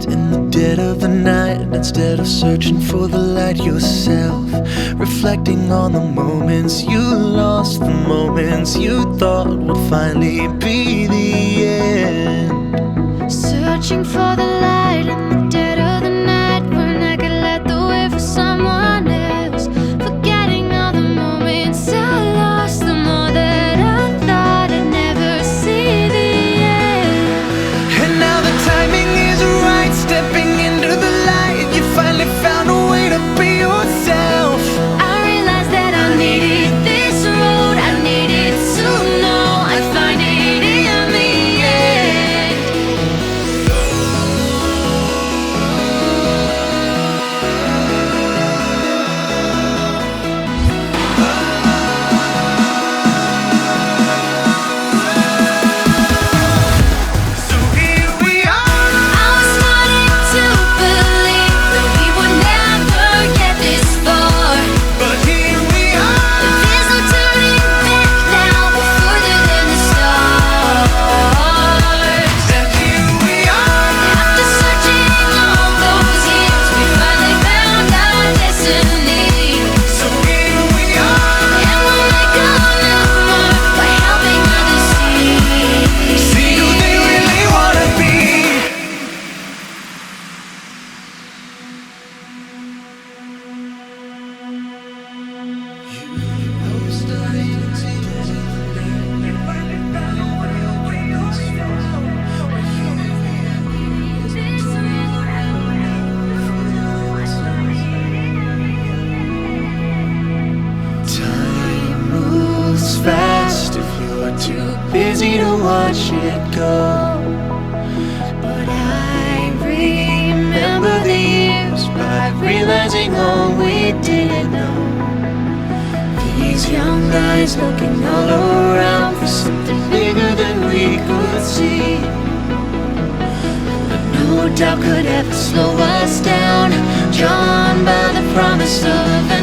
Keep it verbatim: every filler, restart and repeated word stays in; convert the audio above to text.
lost in the dead of the night, and instead of searching for the light yourself, reflecting on the moments you lost, the moments you thought would finally be the end. Searching for the light in the dead of the night, when I could light the way for someone else. Forgetting all the moments I lost, the more that I thought I'd never see the end. And now the timing is right, stepping into the light, you finally found a way to be yourself. I realized that I needed this road, I needed to know I'd find it in the end. So here we are. I was starting to believe that we would never get this far. But here we are. There's no turning back now, we're further than the stars. And here we are. After searching all those years, we finally found our destiny. So here we are. And we'll make a new mark by helping others see. See who they really wanna be. Time moves fast if you're too busy to watch it go. But I remember Remember the years by realizing all we didn't know. These young guys looking all around for something bigger than we could see, but no doubt could ever slow us down, drawn by the promise of an